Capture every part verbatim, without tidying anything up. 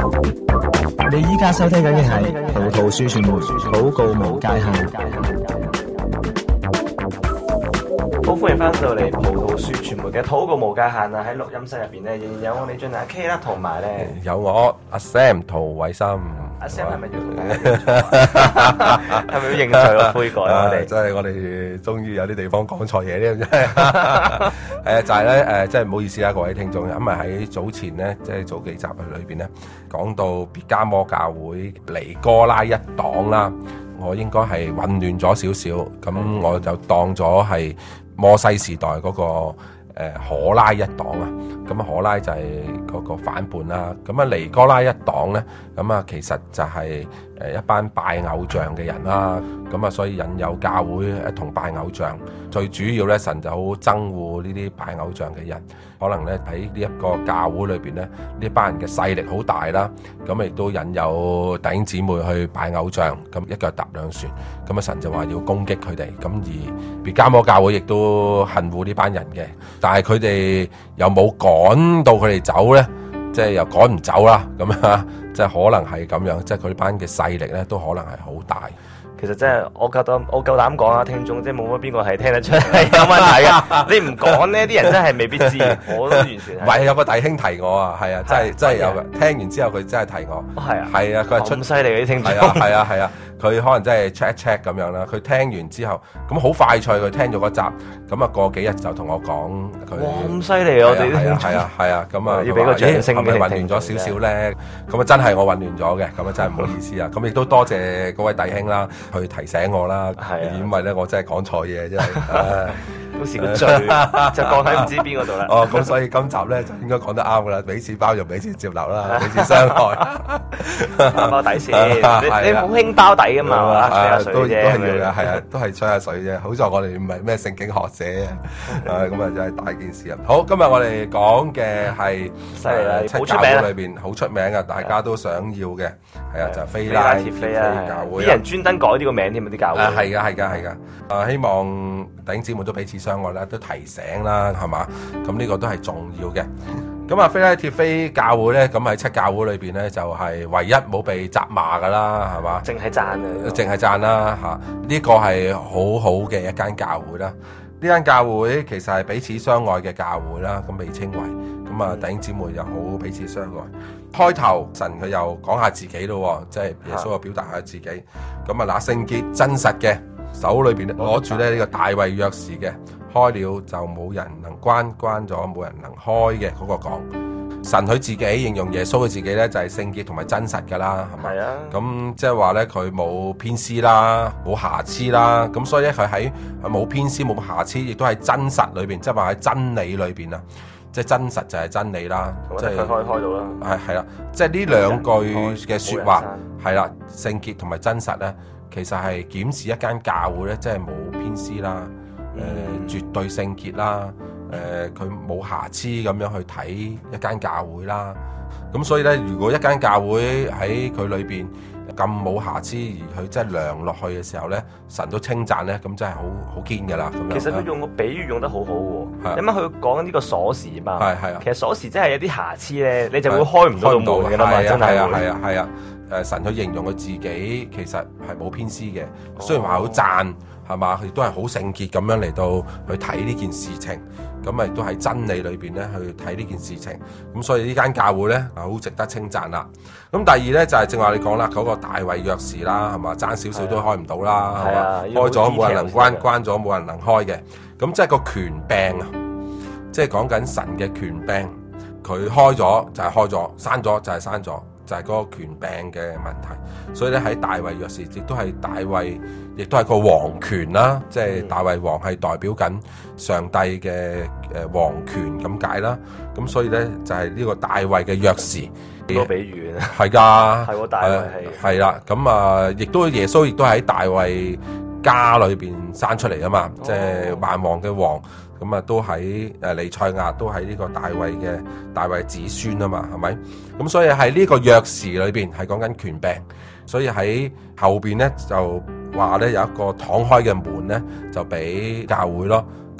你依家收聽緊嘅係葡萄樹傳媒禱告無界限。 好，歡迎翻到嚟葡萄樹傳媒嘅禱告無界限啊！喺錄音室入邊咧，仍然有我哋進阿 K 啦，同埋咧有我阿 Sam 涂偉森。 阿 Sam 係咪要同大家認錯？係咪要認罪咯？悔改我哋， 真係我哋終於有啲地方講錯嘢咧，真係。誒就係咧誒，真係唔好意思啊，各位聽眾，因為喺早前咧，即係早幾集裏邊咧，講到別迦摩教會尼哥拉一黨啦，我應該係混亂咗少少，咁我就當咗係摩西時代嗰個誒可拉一黨啊，咁啊可拉就係嗰個反叛啦，咁啊尼哥拉一黨咧，咁啊其實就係誒一班拜偶像嘅人啦，咁啊所以引誘教會一同拜偶像，最主要咧神就好憎惡呢啲拜偶像嘅人，可能咧喺呢一個教會裏邊咧，呢班人嘅勢力好大啦，咁亦都引誘弟兄姊妹去拜偶像，咁一腳踏兩船，咁啊神就話要攻擊佢哋，咁而別迦摩教會亦都恨惡呢班人嘅。但係佢哋又冇趕到佢哋走咧，即係又趕唔走啦，咁啊，即係可能係咁樣，即係佢班嘅勢力咧都可能係好大。 其實真係我夠膽，我夠膽講啊，聽眾即係冇乜邊個係聽得出係有問題啊！你唔講呢啲人真係未必知，我都完全係。 唔係有個弟兄提我啊，係啊，真係真係有嘅。聽完之後佢真係提我， 係啊， 係啊，佢係出咁犀利嘅啲聽眾， 係啊係啊係啊，佢可能真係 check 一 check 咁樣啦。佢聽完之後，咁好快脆，佢聽咗嗰集，咁啊過幾日就同我講佢。 哇！咁犀利啊！我哋係啊係啊係啊，咁啊要俾個掌聲。 係咪混亂咗少少咧？咁啊真係我混亂咗嘅，咁啊真係唔好意思啊。咁亦都多謝嗰位弟兄啦，去提醒我啦。係啊，因為咧我真係講錯嘢，真係。 都試過罪，就降喺唔知邊個度啦。 哦，咁所以今集咧就應該講得啱噶啦，彼此包容，彼此接納啦，彼此相愛， 包底先。你你好興包底噶嘛？吹下水啫， 都都係要嘅，係啊，都係吹下水啫。好在我哋唔係咩聖經學者啊，咁啊真係大件事啊。好，今日我哋講嘅係犀利啦， 七教會裏邊好出名嘅，大家都想要嘅，係啊，就非拉鐵非教會。 啲人專登改呢個名添啊，啲教會。 啊，係噶，係噶，係噶。啊，希望弟兄姊妹都彼此相愛啦，都提醒啦，係嘛？咁呢個都係重要嘅。咁啊，非拉鐵非教會咧，咁喺七教會裏邊咧，就係唯一冇被責罵噶啦，係嘛？ 淨係讚嘅， 淨係讚啦嚇。呢個係好好嘅一間教會啦。呢間教會其實係彼此相愛嘅教會啦，咁被稱為。咁啊，弟兄姊妹又好彼此相愛。開頭神佢又講下自己咯，即係耶穌又表達下自己。咁啊，那聖潔真實嘅。手裏邊攞住咧呢個大衛鑰匙嘅，開了就冇人能關，關咗冇人能開嘅嗰個講。神佢自己形容耶穌佢自己咧就係聖潔同埋真實噶啦，係咪？係啊。咁即係話咧佢冇偏私啦，冇瑕疵啦。咁所以咧佢喺冇偏私冇瑕疵，亦都係真實裏邊，即係話喺真理裏邊啊。即係真實就係真理啦。即係佢可以開到啦。係係啦，即係呢兩句嘅説話係啦，聖潔同埋真實咧。其實係檢視一間教會咧，即係冇偏私啦，誒、呃、絕對聖潔啦，誒佢冇瑕疵咁樣去睇一間教會啦。咁所以咧，如果一間教會喺佢裏邊咁冇瑕疵，而佢真係量落去嘅時候咧，神都稱讚咧，咁真係好好堅㗎啦。 其實佢用個比喻用得好好喎。點解佢講緊呢個鎖匙嘛？係係啊。其實鎖匙真係有啲瑕疵咧，你就會開唔到個門㗎啦嘛。真係係啊係啊係啊。誒神去形容佢自己其實係冇偏私嘅，雖然話好讚係嘛，佢都係好聖潔咁樣嚟到去睇呢件事情，咁咪都喺真理裏邊咧去睇呢件事情，咁所以呢間教會咧啊好值得稱讚啦。咁第二咧就係正話你講啦，嗰個大衛鑰匙啦，係嘛，爭少少都開唔到啦，係嘛，開咗冇人能關，關咗冇人能開嘅，咁即係個權柄啊，即係講緊神嘅權柄，佢開咗就係開咗，閂咗就係閂咗。就係嗰個權柄嘅問題，所以咧喺大衛鑰匙亦都係大衛，亦都係個王權啦，即係大衛王係代表緊上帝嘅誒王權咁解啦。咁所以咧就係呢個大衛嘅鑰匙。個比喻啊， 係㗎， 係喎，大衛係係啦。咁啊，亦都耶穌亦都喺大衛家裏邊生出嚟啊嘛，即係萬王嘅王。咁啊，都喺誒彌賽亞，都喺呢個大衛嘅大衛子孫啊嘛，係咪？咁所以喺呢個鑰匙裏邊係講緊權柄，所以喺後邊咧就話咧有一個敞開嘅門咧，就俾教會咯。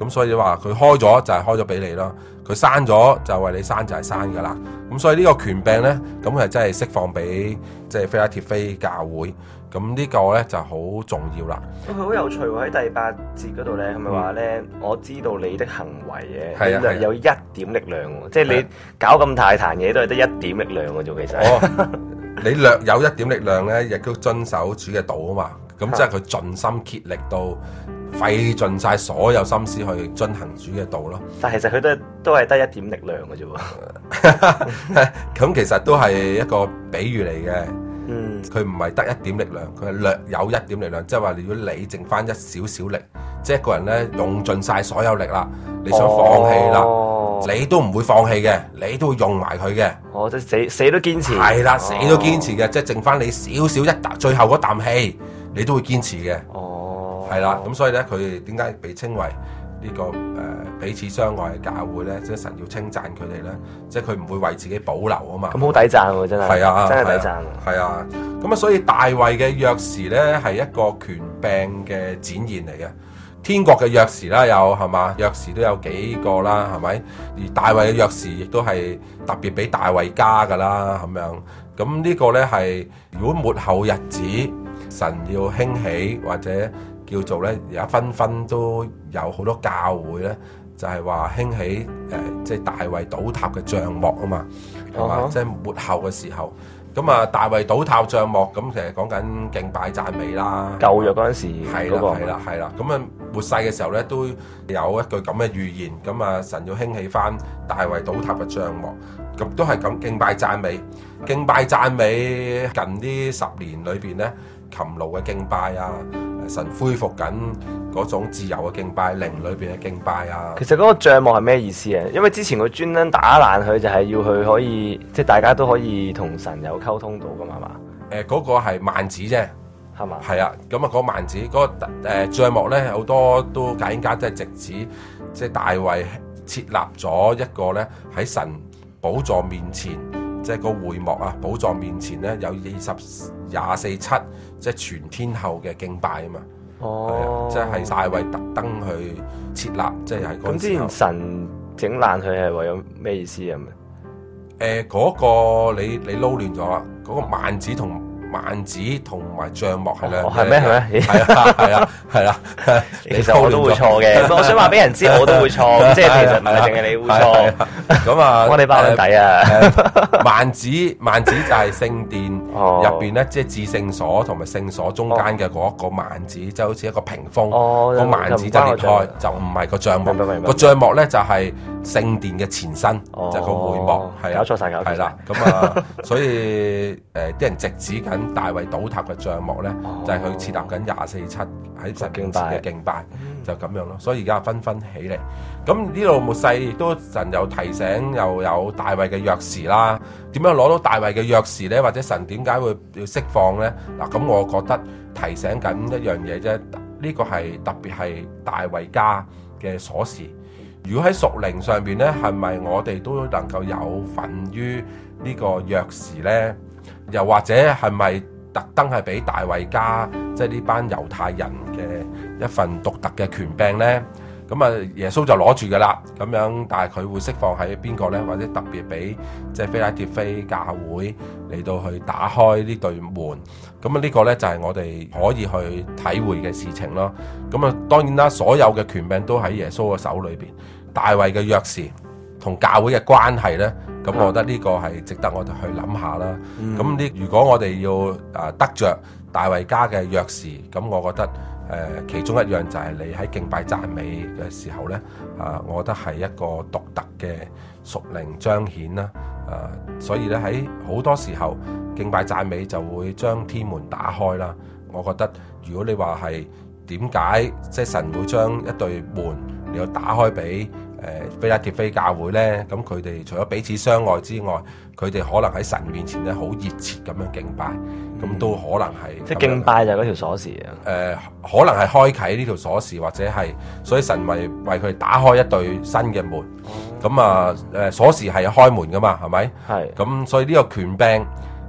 咁所以話佢開咗就係開咗俾你咯，佢閂咗就為你閂就係閂噶啦。咁所以呢個權柄咧，咁係真係釋放俾即係非拉鐵非教會。咁呢個咧就好重要啦。 佢好有趣喎，喺第八節嗰度咧，係咪話咧？我知道你的行為嘅， 係啊， 有一點力量喎，即係你搞咁大壇嘢都係得一點力量嘅啫，其實。 哦，你略有一點力量咧，亦都遵守主嘅道啊嘛。咁即係佢盡心竭力到費盡晒所有心思去遵行主嘅道咯。 但係其實佢都都係得一點力量嘅啫喎。 咁其實都係一個比喻嚟嘅。 嗯， 佢唔係得一點力量，佢係略有一點力量，即係話如果你剩翻一少少力，即係一個人咧用盡晒所有力啦，你想放棄啦，哦，你都唔會放棄嘅，你都會用埋佢嘅。 哦，即係死死都堅持。 係啦，死都堅持嘅，哦，即係剩翻你少少一啖，最後嗰啖氣，你都會堅持嘅。 哦， 係啦，咁所以咧，佢點解被稱為呢、這個誒、呃、彼此相愛嘅教會咧？即係神要稱讚佢哋咧，即係佢唔會為自己保留啊嘛。 咁好抵讚喎，真係。係啊，真係抵讚。 係啊，咁啊，所以大衛嘅鑰匙咧係一個權柄嘅展現嚟嘅。天國嘅鑰匙啦，有係嘛？鑰匙都有幾個啦，係咪？而大衛嘅鑰匙亦都係特別俾大衛家噶啦，咁樣。咁呢個咧係如果末後日子神要興起或者叫做咧，而家紛紛都有好多教會咧，就係話興起誒，即、呃、係、就是、大衛倒塌嘅帳幕啊嘛，係嘛？即係、uh huh. 末後嘅時候，咁啊大衛倒塌帳幕，咁其實講緊敬拜讚美啦。舊約嗰陣時係啦，係啦，係啦。咁啊末世嘅時候咧，都有一句咁嘅預言，咁啊神要興起翻大衛倒塌嘅帳幕，咁都係咁敬拜讚美，敬拜讚美近呢十年裏邊咧。勤勞嘅敬拜啊，神恢復緊嗰種自由嘅敬拜，靈裏邊嘅敬拜啊。其實嗰個帳幕係咩意思啊？因為之前佢專登打爛佢，就係要佢可以，即係大家都可以同神有溝通到噶嘛，係嘛？誒、呃，嗰、那個係幔子啫，係嘛？係啊，咁啊，嗰幔子嗰、那個誒帳幕咧，好多都解經家都係直指，即係大衛設立咗一個咧喺神寶座面前。即係個會幕啊，寶座面前咧有二十廿四七，即係全天候嘅敬拜啊嘛。哦，即係大衛特登去設立，即係喺嗰陣時候。咁之前神整爛佢係為咗咩意思啊？誒、呃，嗰、那個你你撈亂咗啦，嗰、那個幔子同。幔子同埋帳幕係兩，係咩係咩？係啊係啊係啦，其實我都會錯嘅。我想話俾人知，我都會錯，即係其實唔係淨係你會錯。咁啊，我哋包底啊！幔子幔子就係聖殿入邊咧，即係至聖所同埋聖所中間嘅嗰一個幔子，即係好似一個屏風。個幔子就裂開，就唔係個帳幕。個帳幕咧就係聖殿嘅前身，就係個會幕。係啊，搞錯曬，搞錯曬。係啦，咁啊，所以誒啲人直指緊。大衛倒塌嘅帳幕咧，哦、就係佢設立緊廿四七喺神面前嘅敬拜，就咁樣咯。所以而家紛紛起嚟。咁呢度末世亦都神又提醒，又有大衛嘅鑰匙啦。點樣攞到大衛嘅鑰匙咧？或者神點解會要釋放咧？嗱，咁我覺得提醒緊一樣嘢啫。呢、這個係特別係大衛家嘅鎖匙。如果喺屬靈上邊咧，係咪我哋都能夠有份於呢個鑰匙咧？又或者係咪特登係俾大衛家，即係呢班猶太人嘅一份獨特嘅權柄咧？咁啊，耶穌就攞住噶啦，咁樣，但係佢會釋放喺邊個咧？或者特別俾即係非拉鐵非教會嚟到去打開呢對門？咁啊，呢個咧就係我哋可以去體會嘅事情咯。咁啊，當然啦，所有嘅權柄都喺耶穌嘅手裏邊。大衛嘅鑰匙同教會嘅關係咧？咁我覺得呢個係值得我哋去諗下啦。咁呢、嗯，如果我哋要啊得着大衛家嘅鑰匙，咁我覺得誒、呃、其中一樣就係你喺敬拜讚美嘅時候咧，啊，我覺得係一個獨特嘅屬靈彰顯啦。啊，所以咧喺好多時候敬拜讚美就會將天門打開啦。我覺得如果你話係點解即係神會將一對門你要打開俾誒非拉鐵非教會咧，咁佢哋除咗彼此相愛之外，佢哋可能喺神面前咧好熱切咁樣敬拜，咁、嗯、都可能係即係敬拜就係嗰條鎖匙啊。誒、呃，可能係開啟呢條鎖匙，或者係所以神為為佢哋打開一對新嘅門。咁、嗯、啊誒鎖匙係開門噶嘛，係咪？係。咁所以呢個權柄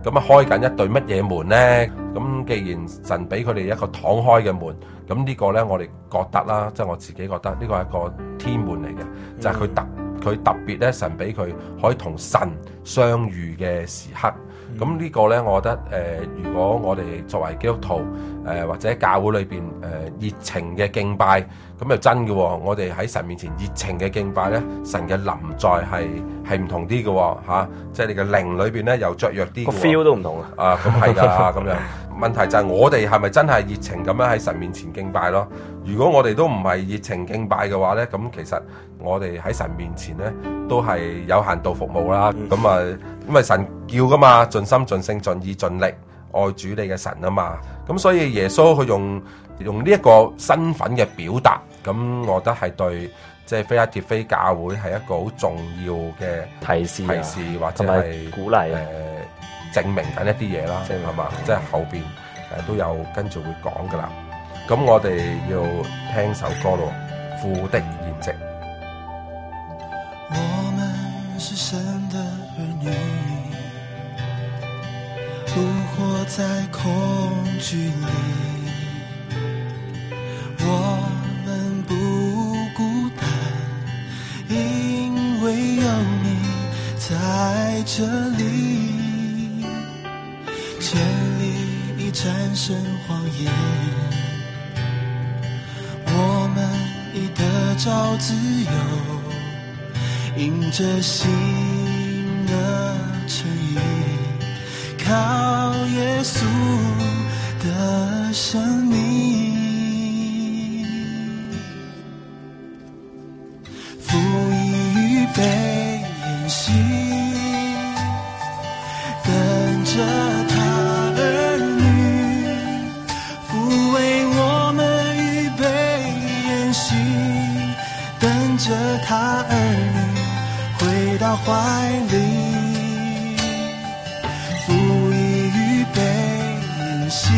咁啊開緊一對乜嘢門呢？咁既然神俾佢哋一個敞開嘅門，咁呢個呢，我哋覺得啦，即係我自己覺得呢個係一個天門嚟嘅，就係佢特佢特別咧，神俾佢可以同神相遇嘅時刻。咁呢個呢，我覺得誒、呃，如果我哋作為基督徒誒、呃，或者教會裏邊誒熱情嘅敬拜，咁就真嘅、哦。我哋喺神面前熱情嘅敬拜呢，神嘅臨在係係唔同啲嘅嚇，即係你嘅靈裏邊呢，又雀躍啲。個 feel 都唔同啊！ 啊，咁係㗎咁樣。問題就係我哋係咪真係熱情咁樣喺神面前敬拜咯？如果我哋都唔係熱情敬拜嘅話呢，咁其實我哋喺神面前呢，都係有限度服務啦。咁啊、嗯，因為神叫噶嘛，盡心盡性盡意盡力愛主你嘅神啊嘛。咁所以耶穌佢用用呢一個身份嘅表達，咁我覺得係對即係非拉鐵非教會係一個好重要嘅提示、啊、 提示或者係鼓勵誒。 呃證明緊一啲嘢啦，係嘛？即係後邊誒、呃、都有跟住會講噶啦。咁我哋要聽首歌咯，《父的筵席》。 我們是神的兒女，不活在恐懼裡，我們不孤單，因為有你在這裡。建立一戰勝謊言，我們已得着自由，因着信的誠意，靠耶穌的生命，父已預備筵席，跟着他着他兒女回到懷裡，父已預備筵席，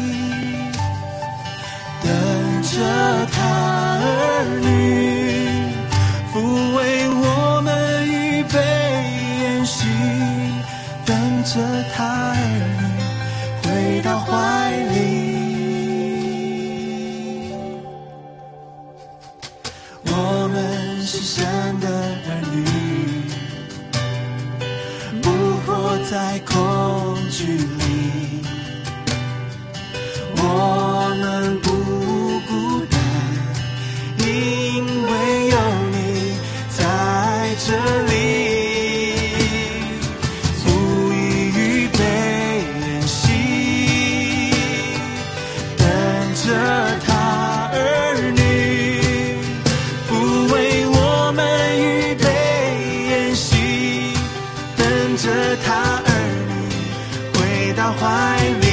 等着他兒女，父為我們預備筵席，等着他兒女回到懷裡。是神的兒女，不活在恐懼裡，我們不孤單，因為有你在這裡。父已預備筵席，等着他兒女，父為着他兒女回到懷裡，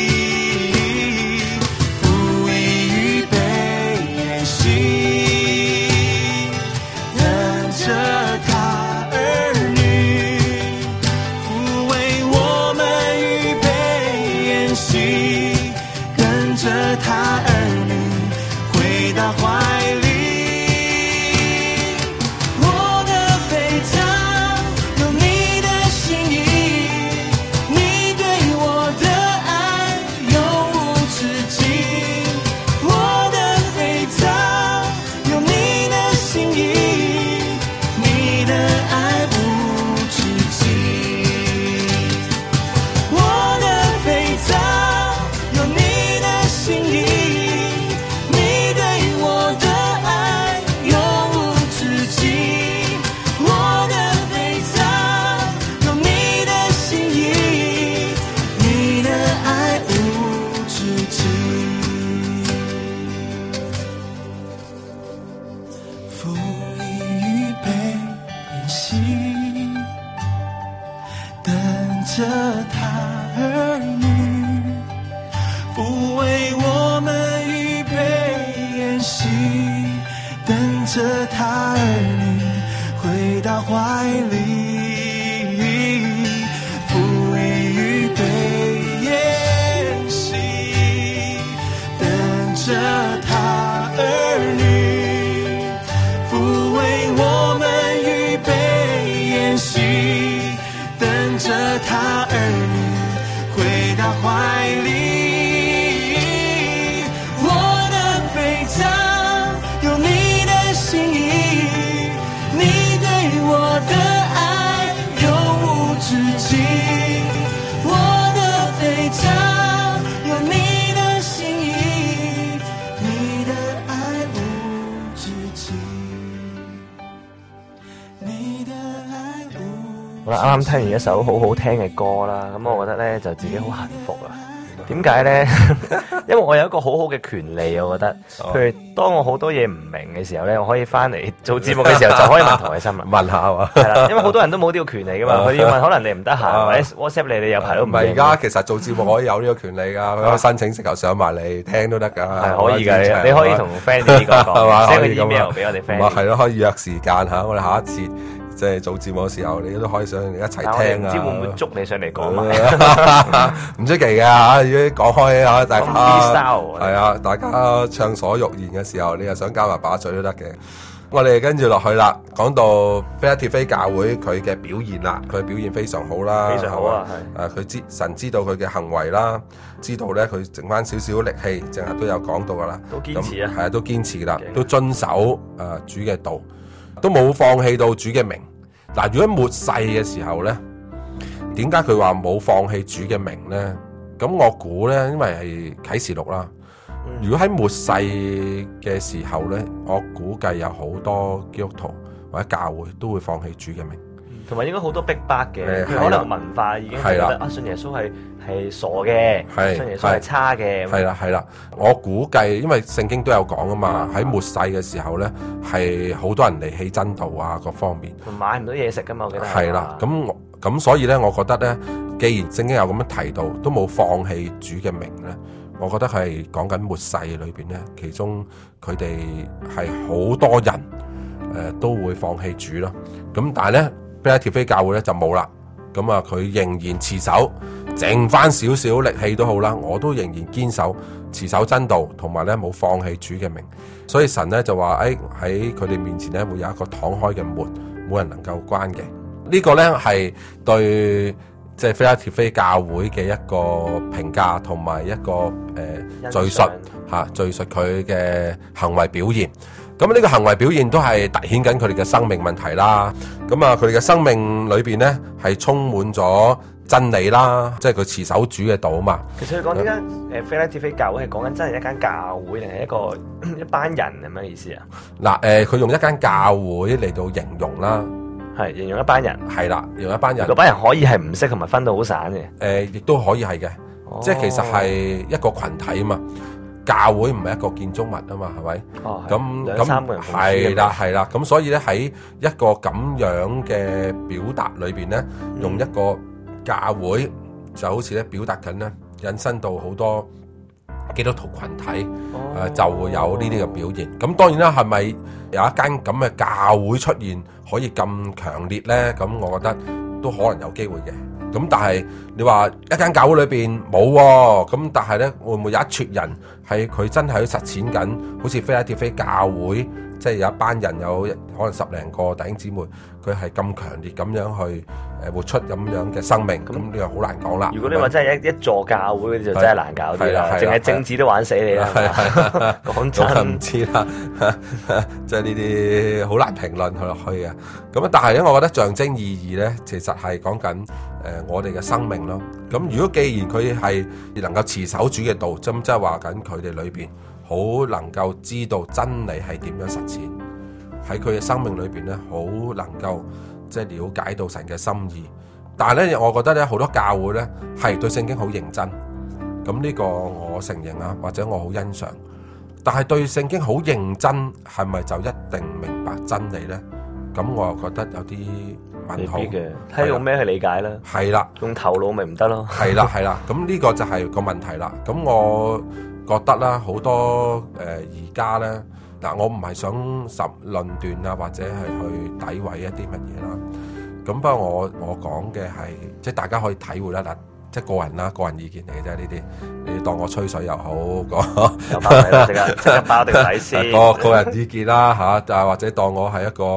父已預備筵席，等着他兒女，父為我們預備筵席，跟着他兒女回到懷裡。着他兒女，父為我們預備筵席，等着他兒女回到懷裡，父已預備筵席，等着他兒女，父為我們預備筵席，等着他兒女回到怀里。我的悲伤有你的心意，你对我的爱永无止境。我的悲伤有你的心意，你的爱无止境。你的爱无。 好啦，啱啱聽完一首好好聽嘅歌啦，咁我覺得咧就自己好幸福啊！點解咧？因為我有一個好好嘅權利，我覺得，譬如當我好多嘢唔明嘅時候咧，我可以翻嚟做節目嘅時候就可以問唐偉新啦， 問下啊， 係啦，因為好多人都冇呢個權利噶嘛，佢要問，可能你唔得閒，或者 WhatsApp 你，你有排都唔。唔係， 而家其實做節目可以有呢個權利㗎，佢可以申請直頭上埋嚟聽都得㗎。 係可以㗎，你可以同 friend 呢個講，send 個 email 俾我哋 friend。 係咯，可以約時間嚇，我哋下一次。即係做節目嘅時候，你都可以上嚟一齊聽啊！ 唔知會唔會捉你上嚟講啊？ 唔出奇嘅嚇，如果講開嚇，大家係啊，大家暢所欲言嘅時候，你又想加埋把嘴都得嘅。我哋跟住落去啦，講到菲拉鐵菲教會佢嘅表現啦，佢表現非常好啦， 非常好啊， 係誒佢知神知道佢嘅行為啦，知道咧佢剩翻少少力氣，淨係都有講到噶啦， 都堅持啊， 係啊，都堅持啦，都遵守誒、呃、主嘅道。都冇放棄到主嘅名。嗱，如果末世嘅時候咧，點解佢話冇放棄主嘅名咧？咁我估咧，因為係啟示錄啦。如果喺末世嘅時候咧，我估計有好多基督徒或者教會都會放棄主嘅名。 同埋應該好多逼迫嘅，佢可能文化已經覺得啊，信耶穌係係傻嘅，信耶穌係差嘅。 係啦係啦，我估計因為聖經都有講啊嘛，喺末世嘅時候咧，係好多人離棄真道啊，各方面。 買唔到嘢食噶嘛，我記得。 係啦，咁咁所以咧，我覺得咧，既然聖經有咁樣提到，都冇放棄主嘅名咧，我覺得係講緊末世裏邊咧，其中佢哋係好多人誒、呃、都會放棄主咯。咁但係咧，菲拉鐵菲教會咧就冇啦，咁啊佢仍然持守，剩翻少少力氣都好啦，我都仍然堅守持守真道，同埋咧冇放棄主嘅名，所以神咧就話誒喺佢哋面前咧會有一個敞開嘅門，冇人能夠關嘅。這個、呢個咧係對即係菲拉鐵菲教會嘅一個評價，同埋一個誒敘述吓敘述佢嘅行為表現。咁呢個行為表現都係凸顯緊佢哋嘅生命問題啦。咁啊，佢哋嘅生命裏邊咧係充滿咗真理啦，即係佢持守主嘅道啊嘛。 其實佢講呢間誒菲拉鐵菲教會係講緊真係一間教會定係一個一班人咁樣意思啊？嗱， 誒，佢用一間教會嚟到形容啦， 係形容一班人， 係啦，用一班人。 嗰班人可以係唔識同埋分到好散嘅。 誒，亦都可以係嘅，哦、即係其實係一個群體啊嘛。教會唔係一個建築物啊嘛，係咪？哦，咁兩三個人係啦係啦，咁所以咧喺一個咁樣嘅表達裏邊咧，嗯、用一個教會就好似咧表達緊咧，引申到好多基督徒群體，誒、哦呃、就會有呢啲嘅表現。咁、哦、當然啦，係咪有一間咁嘅教會出現可以咁強烈咧？咁我覺得都可能有機會嘅。咁但係你話一間教會裏邊冇喎，咁但係咧會唔會有一撮人係佢真係去實踐緊，好似菲拉鐵菲教會，即係有一班人有可能十零個弟兄姊妹，佢係咁強烈咁樣去誒活出咁樣嘅生命，咁呢個好難講啦。 如果你話真係一一座教會就真係難搞啲啦，淨係政治都玩死你啦。講真唔知啦，即係呢啲好難評論佢落去嘅。咁啊，但係咧，我覺得象徵意義咧，其實係講緊誒我哋嘅生命咯。咁如果既然佢係能夠持守主嘅道，咁即係話緊佢哋裏邊好能夠知道真理係點樣實踐，喺佢嘅生命裏邊咧，好能夠即係了解到神嘅心意。但係咧，我覺得咧，好多教會咧係對聖經好認真，咁呢個我承認啊，或者我好欣賞。但係對聖經好認真，係咪就一定明白真理咧？咁我又覺得有啲問號嘅， 睇用咩去理解咧？ 係啦， 用頭腦咪唔得咯。 係啦係啦，咁呢個就係個問題啦。咁我覺得啦，好多誒而家咧，嗱，我唔係想十論斷啊，或者係去詆毀一啲乜嘢啦。咁不過我我講嘅係，即係大家可以體會啦，嗱，即係個人啦，個人意見嚟嘅啫。呢啲你當我吹水又好，講有包底啦，即刻即刻包定底先。 個個人意見啦嚇，就或者當我係一個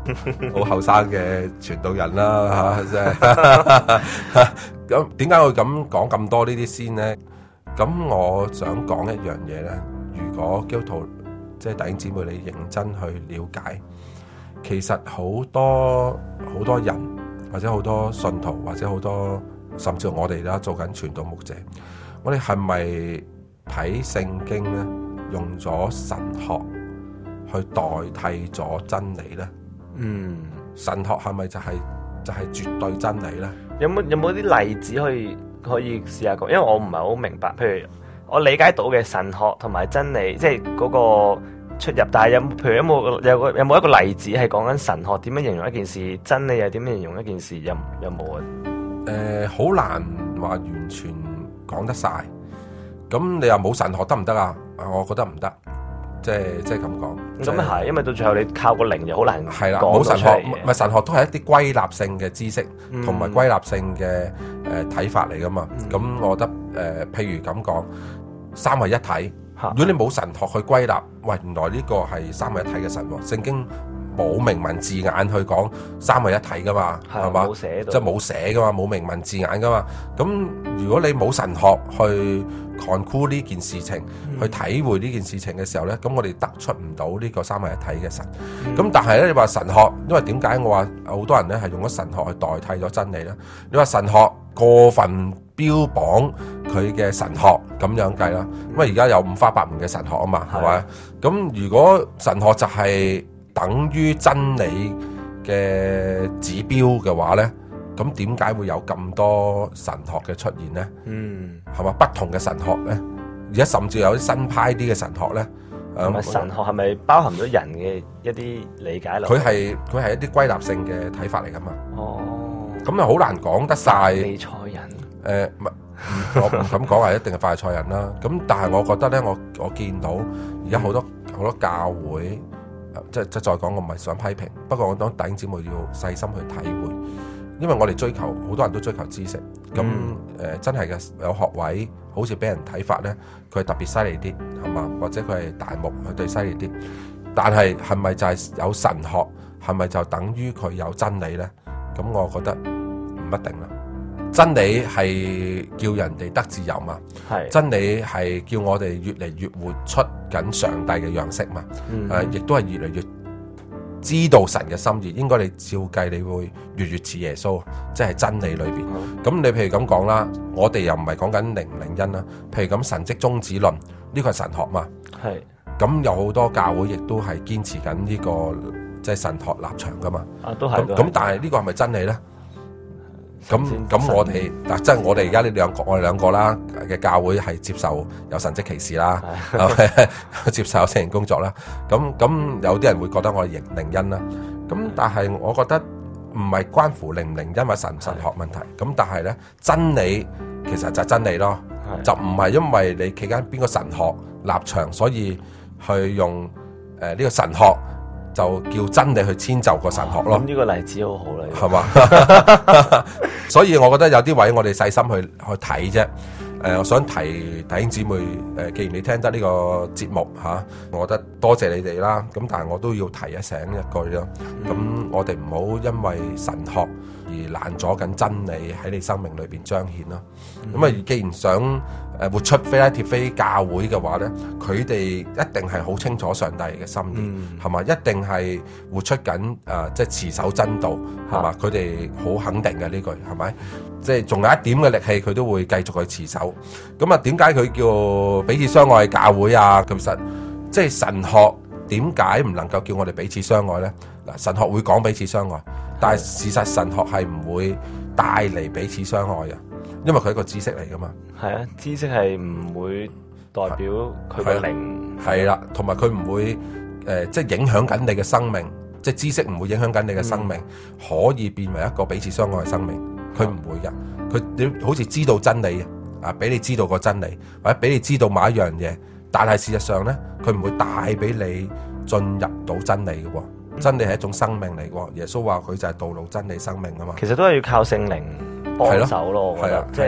好後生嘅傳道人啦嚇，真係。咁點解我咁講咁多呢啲先咧？咁我想講一樣嘢咧，如果基督徒即係弟兄姊妹你認真去了解，其實好多好多人或者好多信徒或者好多甚至我哋啦做緊傳道牧者，我哋係咪睇聖經咧用咗神學去代替咗真理咧？嗯，神學係咪就係、是、就係、是、絕對真理咧？有冇有冇啲例子可以可以試下講？因為我唔係好明白，譬如我理解到嘅神學同埋真理，即係嗰個出入。但係有譬如有冇有個有冇一個例子係講緊神學點樣形容一件事，真理又點樣形容一件事？有有冇啊？誒、呃，好難話完全講得晒。咁你又冇神學得唔得啊？我覺得唔得。即係即係咁講，咁係，因為到最後你靠個靈又好難係啦，冇神學，唔係神學都係一啲歸納性嘅知識，同埋歸納性嘅誒睇法嚟噶嘛。咁、嗯、我覺得誒、呃，譬如咁講，三位一體。如果你冇神學去歸納，喂，原來呢個係三位一體嘅神喎，聖經冇明文字眼去講三位一體噶嘛，係嘛？即係冇寫噶嘛，冇明文字眼噶嘛。咁如果你冇神學去 conclude 呢件事情，嗯、去體會呢件事情嘅時候咧，咁我哋得出唔到呢個三位一體嘅神。咁、嗯、但係咧，你話神學，因為點解我話好多人咧係用咗神學去代替咗真理咧？你話神學過分標榜佢嘅神學咁樣計啦，因為而家有五花八門嘅神學啊嘛，係咪？咁如果神學就係等於真理嘅指標嘅話咧，咁點解會有咁多神學嘅出現咧？嗯，係嘛？不同嘅神學咧，而家甚至有啲新派啲嘅神學咧。係咪神學係咪包含咗人嘅一啲理解落？佢係佢係一啲歸納性嘅睇法嚟噶嘛？哦，咁又好難講得晒。法利賽人誒，唔、呃、我唔敢講係一定係法利賽人啦。咁但係我覺得咧，我我見到而家好多好多教會。即即再講，我唔係想批評，不過我當弟兄姊妹要細心去體會，因為我哋追求好多人都追求知識，咁誒、嗯呃、真係嘅有學位，好似俾人睇法咧，佢係特別犀利啲，係嘛？或者佢係大牧，佢對犀利啲，但係係咪就係有神學，係咪就等於佢有真理咧？咁我覺得唔一定啦。真理係叫人哋得自由嘛，真理係叫我哋越嚟越活出緊上帝嘅樣式嘛，誒、嗯，亦、呃、都係越嚟越知道神嘅心意。應該你照計，你會越越似耶穌，即係真理裏邊。咁、嗯、你譬如咁講啦，我哋又唔係講緊靈唔靈恩啦，譬如咁神蹟宗旨論呢個係神學嘛，係咁有好多教會亦都係堅持緊呢、這個即係、就是、神學立場噶嘛，啊都係咁，但係呢個係咪真理咧？咁咁我哋嗱，即係我哋而家呢兩個，我哋兩個啦嘅教會係接受有神蹟奇事啦，接受有聖靈工作啦。咁咁有啲人會覺得我係靈恩啦。咁但係我覺得唔係關乎靈唔靈恩或神唔神學問題。咁但係咧，真理其實就係真理咯，就唔係因為你企緊邊個神學立場，所以去用誒呢、呃這個神學。就叫真理去遷就個神學咯。咁呢個例子好好啦，係嘛？所以我覺得有啲位我哋細心去去睇啫。誒、呃，我想提弟兄姊妹，誒、呃，既然你聽得呢個節目嚇、啊，我覺得多謝你哋啦。咁但係我都要提一醒一句咯。咁、嗯、我哋唔好因為神學而攔阻緊真理喺你生命裏邊彰顯咯。咁啊、嗯，既然想誒活出非拉鐵非教會嘅話咧，佢哋一定係好清楚上帝嘅心意，係嘛、嗯？一定係活出緊誒、呃，即係持守真道，係嘛？佢哋好肯定嘅呢句，係咪？即係仲有一點嘅力氣，佢都會繼續去持守。咁啊，點解佢叫彼此相愛教會啊？其實即係神學點解唔能夠叫我哋彼此相愛咧？嗱，神學會講彼此相愛，但係事實神學係唔會帶嚟彼此相愛嘅。因為佢係一個知識嚟噶嘛，係啊，知識係唔會代表佢個靈，係啦，同埋佢唔會誒、呃，即係影響緊你嘅生命，即係知識唔會影響緊你嘅生命，嗯、可以變為一個彼此相愛嘅生命，佢唔會噶，佢你好似知道真理啊，俾你知道個真理，或者俾你知道某一樣嘢，但係事實上咧，佢唔會帶俾你進入到真理嘅喎，嗯、真理係一種生命嚟嘅，耶穌話佢就係道路、真理、生命啊嘛，其實都係要靠聖靈幫手咯，係啊，即係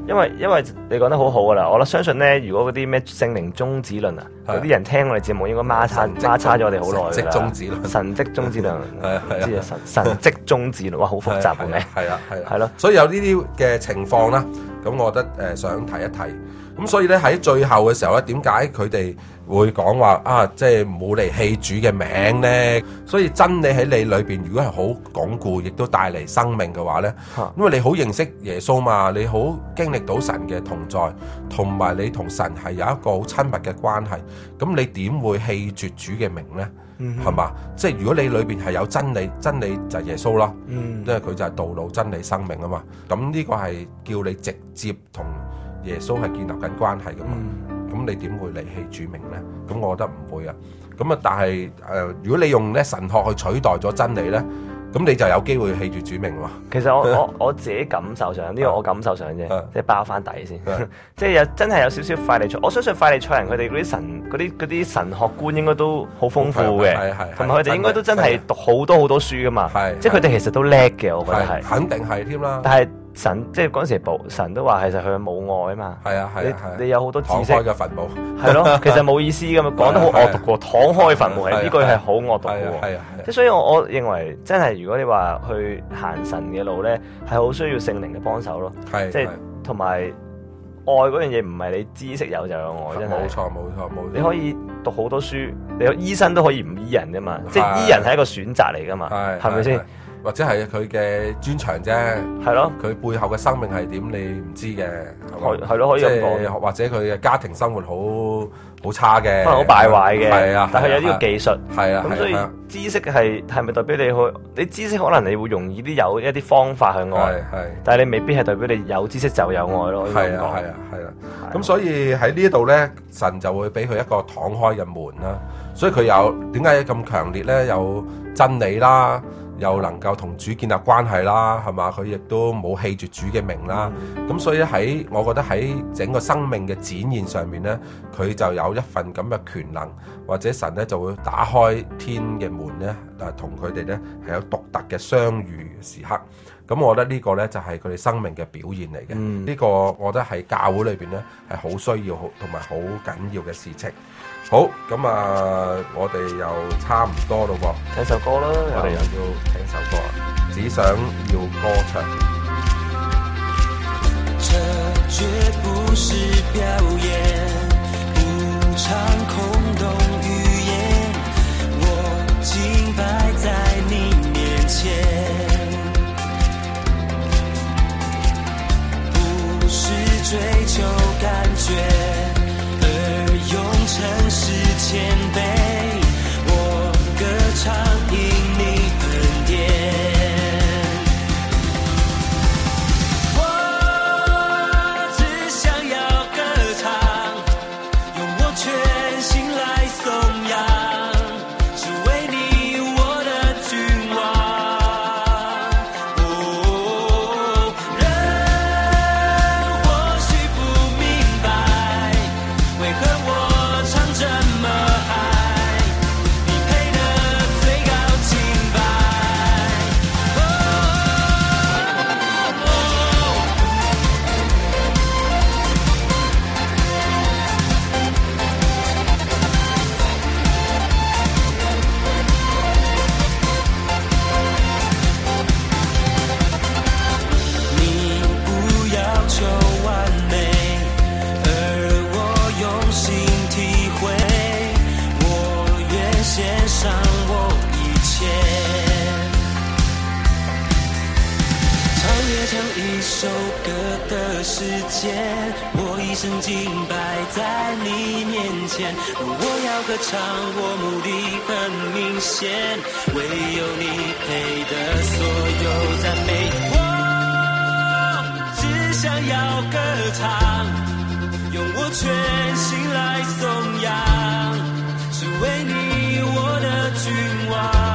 因為因為你講得好好噶啦，我相信咧，如果嗰啲咩聖靈宗旨論啊，嗰啲人聽我哋節目應該孖叉孖叉咗我哋好耐噶啦。神蹟宗旨論，神蹟宗旨論，係係知啊，神神蹟宗旨論，哇，好複雜嘅咩？係啊係啊，係咯。所以有呢啲嘅情況啦，咁我覺得誒想提一提。咁所以咧喺最後嘅時候咧，點解佢哋會講話啊？即係冇離棄主嘅名咧？所以真理喺你裏邊，如果係好鞏固，亦都帶嚟生命嘅話咧，因為你好認識耶穌嘛，你好經歷到神嘅同在，同埋你同神係有一個好親密嘅關係，咁你點會棄絕主嘅名咧？係嘛、嗯？即係如果你裏邊係有真理，真理就係耶穌啦，嗯、因為佢就係道路、真理、生命啊嘛。咁呢個係叫你直接同耶穌係建立緊關係噶嘛？咁、嗯、你點會離棄主名咧？咁我覺得唔會啊。咁啊，但係誒、呃，如果你用咧神學去取代咗真理咧，咁你就有機會棄絕主名喎。其實我我我自己感受上，呢、這個我感受上啫，即係包翻底先。即係有真係有少少法利賽，我相信法利賽人佢哋嗰啲神嗰啲嗰啲神學觀應該都好豐富嘅，同埋佢哋應該都真係讀好多好多書噶嘛。即係佢哋其實都係叻嘅，我覺得係。肯定係添啦。但係神即係嗰陣時，保神都話其實佢冇愛啊嘛。係啊係啊，你有好多知識。敞開嘅墳墓。係咯，其實冇意思噶嘛，講得好惡毒喎，敞開墳墓係呢句係好惡毒嘅喎。係啊，即係所以我我認為真係如果你話去行神嘅路咧，係好需要聖靈嘅幫手咯。係，即係同埋愛嗰樣嘢唔係你知識有就有愛，真係。冇錯冇錯冇錯。你可以讀好多書，你有醫生都可以唔醫人噶嘛，即係醫人係一個選擇嚟噶嘛，係咪先？或者係佢嘅專長啫，係咯，佢背後嘅生命係點你唔知嘅，係係咯，可以咁講。或者佢嘅家庭生活好好差嘅，可能好敗壞嘅，係啊，但係有呢個技術，係啊，咁所以知識係係咪代表你去？你知識可能你會容易啲有一啲方法去愛，係，但係你未必係代表你有知識就有愛咯。係啊，係啊，係啊。咁所以喺呢度咧，神就會俾佢一個敞開嘅門啦。所以佢有點解咁強烈咧？有真理啦。又能夠同主建立關係啦，係嘛？佢亦都冇棄絕主嘅名啦。咁、嗯、所以喺我覺得喺整個生命嘅展現上面咧，佢就有一份咁嘅權能，或者神咧就會打開天嘅門咧，誒同佢哋咧係有獨特嘅相遇時刻。咁我覺得呢個咧就係佢哋生命嘅表現嚟嘅。呢、嗯、個我覺得喺教會裏邊咧係好需要好同埋好緊要嘅事情。好，咁啊，我哋又差唔多咯喎，聽首歌啦，我哋又要聽首歌，只想要歌唱。這絕不是表演，不唱空洞語言，我敬拜在你面前，不是追求感覺，用誠實謙卑，我歌唱因你恩典，我只想要歌唱，用我全心來頌揚，只為你我的君王。哦，人或許不明白，為何我我一生敬拜在你面前，我要歌唱，我目的很明顯，唯有你配得所有讚美，我只想要歌唱，用我全心來頌揚，只為你我的君王。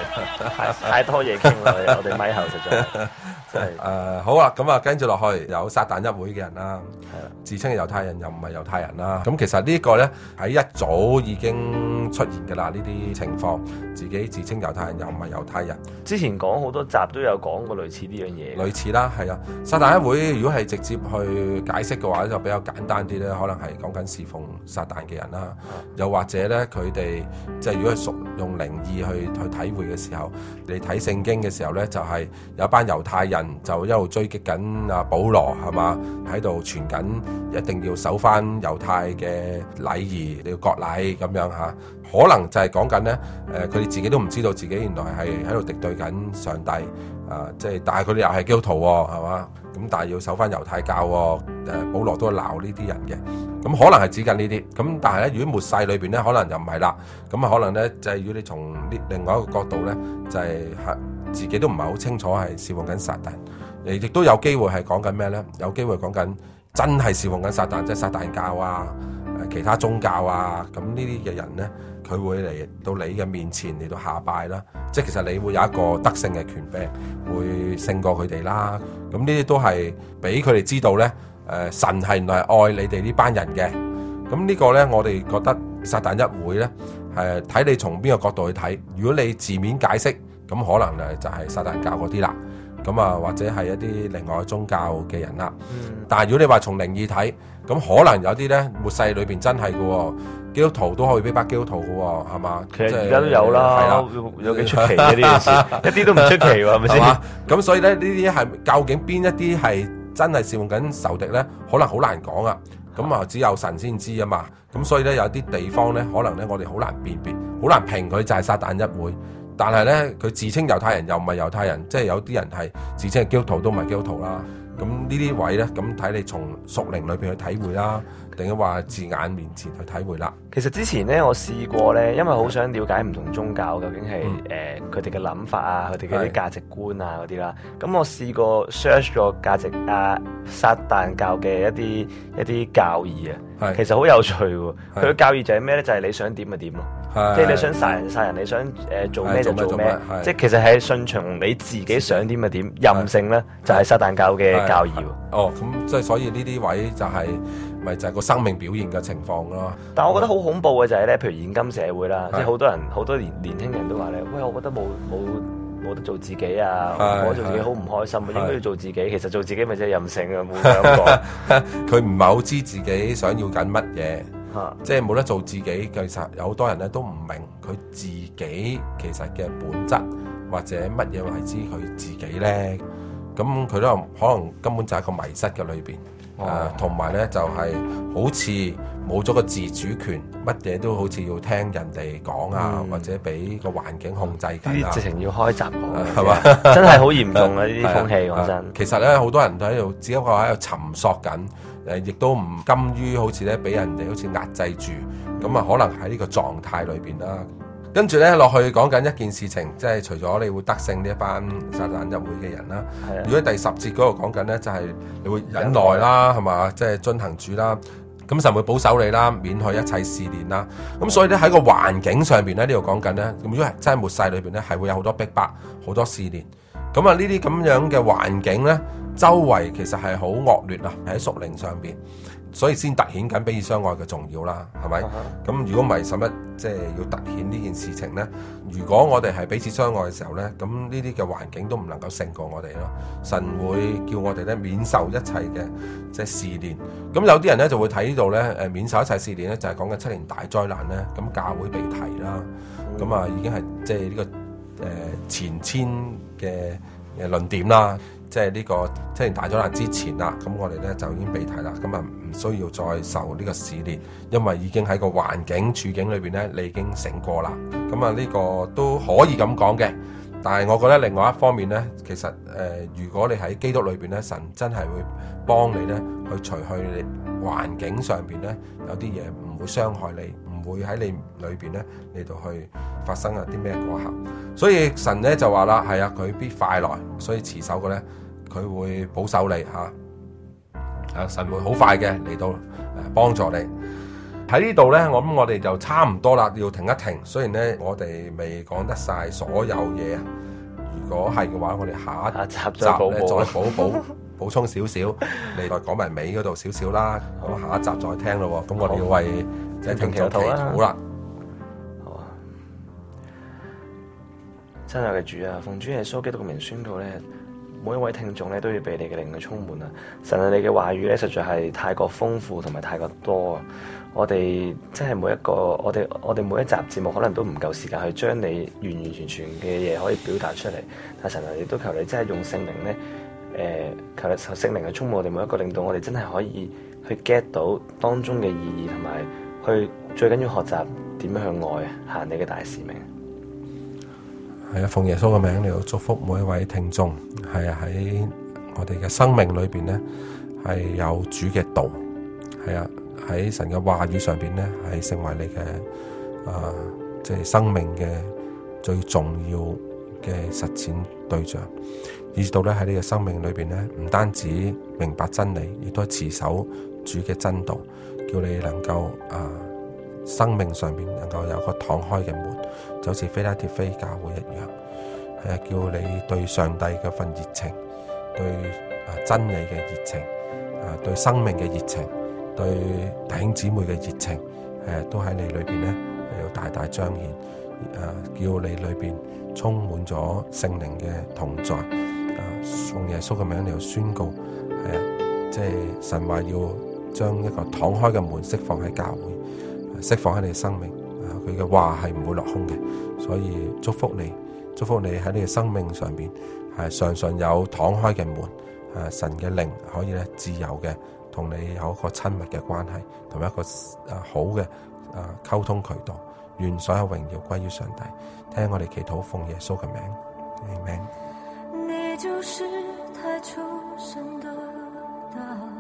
太太多嘢傾啦，我哋咪後實在真係誒、 呃、好啦，咁啊跟住落去有撒旦一會嘅人啦，係啦，自稱係猶太人又唔係猶太人啦。咁其實呢個咧喺一早已經出現㗎啦，呢啲情況，自己自稱猶太人又唔係猶太人。 之前講好多集都有講過類似呢樣嘢。 類似啦，係啊，撒旦一會如果係直接去解釋嘅話，就比較簡單啲咧，可能係講緊侍奉撒旦嘅人啦，又或者咧佢哋即係如果係屬用靈意去去體會嘅時候，你睇聖經嘅時候咧，就係、是、有一班猶太人就一路追擊緊阿保羅係嘛，喺度傳緊一定要守翻猶太嘅禮儀，你要割禮咁樣嚇，可能就係講緊咧誒，佢哋自己都唔知道自己原來係喺度敵對緊上帝啊，即係但係佢哋又係基督徒喎係嘛，咁但係要守翻猶太教喎，誒保羅都鬧呢啲人嘅。咁可能係指緊呢啲，咁但係咧，如果末世裏邊咧，可能又唔係啦。咁啊，可能咧就係、是、如果你從呢另外一個角度咧，就係、是、係自己都唔係好清楚係侍奉緊撒旦，亦都有機會係講緊咩咧？有機會講緊真係侍奉緊撒旦，即係撒旦教啊，誒其他宗教啊，咁呢啲嘅人咧，佢會嚟到你嘅面前嚟到下拜啦。即係其實你會有一個得勝嘅權柄，會勝過佢哋啦。咁呢啲都係俾佢哋知道咧。誒神係原來係愛你哋呢班人嘅，咁呢個咧我哋覺得撒旦一會咧係睇你從邊個角度去睇。如果你字面解釋，咁可能誒就係撒旦教嗰啲啦，咁啊或者係一啲另外宗教嘅人啦。嗯、但係如果你話從靈意睇，咁可能有啲咧末世裏邊真係嘅，基督徒都可以逼迫基督徒嘅，係嘛？ 其實而家都有啦，係啦，有幾出奇呢啲事，一啲都唔出奇喎，係咪先？ 咁所以咧呢啲係究竟邊一啲係真係侍奉緊仇敵咧，可能好難講啊！咁啊，只有神先知啊嘛。咁所以咧，有啲地方咧，可能咧，我哋好難辨別，好難評佢就係撒旦一會。但係咧，佢自稱猶太人又唔係猶太人，即係有啲人係自稱係基督徒都唔係基督徒啦。咁呢啲位咧，咁睇你從屬靈裏邊去體會啦，定係話字眼面前去體會啦。 其實之前咧，我試過咧，因為好想了解唔同宗教究竟係誒佢哋嘅諗法啊，佢哋嘅啲價值觀啊嗰啲啦。咁我試過 search 咗價值啊撒旦教嘅一啲一啲教義啊，其實好有趣喎。佢嘅教義就係咩咧？就係、是、你想點就點咯。即係你想殺人殺人，你想誒、呃、做咩就做咩，即係其實係順從你自己想點就點，任性咧就係撒旦教嘅教義。 哦，咁即係所以呢啲位就係、是、咪就係個生命表現嘅情況咯。 但係我覺得好恐怖嘅就係咧，譬如現今社會啦，即係好多人好多年年輕人都話咧，喂，我覺得冇冇冇得做自己啊，我做自己好唔開心，應該要做自己。其實做自己咪即係任性啊，冇想過。 佢唔係好知自己想要緊乜嘢。即係冇得做自己，其實有好多人咧都唔明佢自己其實嘅本質，或者乜嘢為之佢自己咧。咁佢都可能根本就係一個迷失嘅裏邊，誒同埋咧就係、是、好似冇咗個自主權，乜嘢都好似要聽人哋講啊，嗯、或者俾個環境控制緊啊。 呢啲直情要開集講，係嘛？ 真係好嚴重啊！呢啲風氣講真。 其實咧，好多人都喺度，只不過喺度尋索緊。誒，亦都唔甘於好似咧，俾人哋好似壓制住，咁啊，可能喺呢個狀態裏邊啦。跟住咧落去講緊一件事情，即係除咗你會得勝呢一班撒旦一會嘅人啦。的如果第十節嗰度講緊咧，就係、是、你會忍耐啦，係嘛？即係遵行主啦，咁神會保守你啦，免去一切試煉啦。咁所以咧喺個環境上邊咧，呢度講緊咧，咁如果係真係末世裏邊咧，係會有好多逼迫、好多試煉。咁啊，呢啲咁樣嘅環境咧，周圍其實係好惡劣啊，喺屬靈上邊，所以先突顯緊彼此相愛嘅重要啦，係咪？咁、uh huh. 如果唔係，使乜即係要突顯呢件事情咧？如果我哋係彼此相愛嘅時候咧，咁呢啲嘅環境都唔能夠勝過我哋咯。神會叫我哋咧免受一切嘅即係試煉。咁有啲人咧就會睇呢度咧，誒免受一切試煉咧，就係講緊七年大災難咧。咁教會被提啦，咁啊、uh huh. 已經係即係呢個誒、呃、前千嘅嘅論點啦。即係呢個七年大災難之前啦，咁我哋咧就已經被提啦，咁啊唔需要再受呢個試煉，因為已經喺個環境處境裏邊咧，你已經勝過啦。咁啊呢個都可以咁講嘅，但係我覺得另外一方面咧，其實誒、呃，如果你喺基督裏邊咧，神真係會幫你咧去除去你環境上邊咧有啲嘢唔會傷害你，唔會喺你裏邊咧嚟到去發生一啲咩過後。所以神咧就話啦，係啊，佢必快來，所以持守嘅咧。佢會保守你嚇，啊神會好快嘅嚟到誒幫助你。 喺呢度呢，我諗我哋就差唔多啦，要停一停。雖然呢，我哋未講得晒所有嘢，如果係嘅話，我哋下一集再補補再補補補充少少，你再講埋尾嗰度少少啦。咁下一集再聽咯。咁我哋要為即係聽眾祈禱啦。 好啊！親愛嘅主啊，奉主耶穌基督嘅名宣告咧，每一位聽眾咧都要被你嘅靈去充滿啊！神啊，你嘅話語咧實在係太過豐富同埋太過多啊！我哋即係每一個，我哋我哋每一集節目可能都唔夠時間去將你完完全全嘅嘢可以表達出嚟。但神啊，亦都求你真係用聖靈咧，誒、呃，求你求聖靈去充滿我哋每一個，令到我哋真係可以去 get 到當中嘅意義，同埋去最緊要學習點樣去愛行你嘅大使命。 係啊，奉耶穌嘅名嚟到祝福每一位聽眾。係啊，喺我哋嘅生命裏邊咧，係有主嘅道。係啊。喺神嘅話語上邊咧，係成為你嘅啊，即係生命嘅最重要嘅實踐對象。以至到咧喺你嘅生命裏邊咧，唔單止明白真理，亦都係持守主嘅真道，叫你能夠啊，生命上邊能夠有個敞開嘅門，就好似非拉鐵非教會一樣。係啊，叫你對上帝嘅份熱情，對啊真理嘅熱情，啊對生命嘅熱情。對弟兄姊妹嘅熱情，誒都喺你裏邊咧，有大大彰顯，誒叫你裏邊充滿咗聖靈嘅同在，誒奉耶穌嘅名嚟到宣告，誒即係神話要將一個敞開嘅門釋放喺教會，釋放喺你嘅生命，誒佢嘅話係唔會落空嘅，所以祝福你，祝福你喺你嘅生命上邊係常常有敞開嘅門，誒神嘅靈可以咧自由嘅。同你有一個親密嘅關係，同埋一個誒好嘅誒溝通渠道，願所有榮耀歸於上帝。聽我哋祈禱，奉耶穌嘅名，阿們。 你就是太初生的道，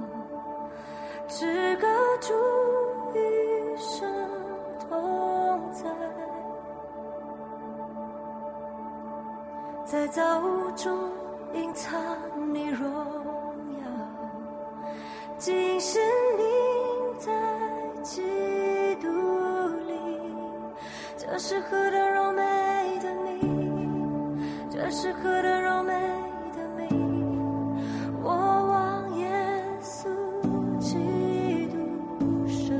至高主與神同在，在造物中隱藏你榮耀，今生你在基督裡，這是何等榮美的名，這是何等榮美的名，我望耶穌基督生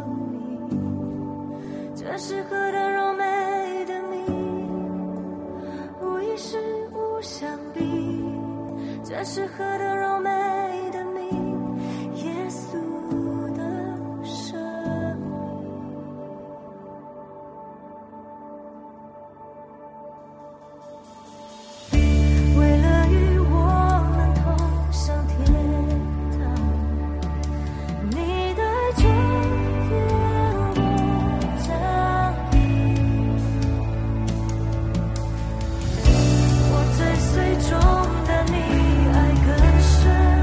命，這是何等榮美的名，無一事無相比，這是何等榮美的名，耶穌的生命，為了與我們同享天堂，你帶着天國降臨，我追隨中的你愛更深。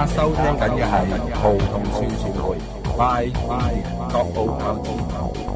家收聽緊嘅係葡萄樹傳媒，拜拜，各澳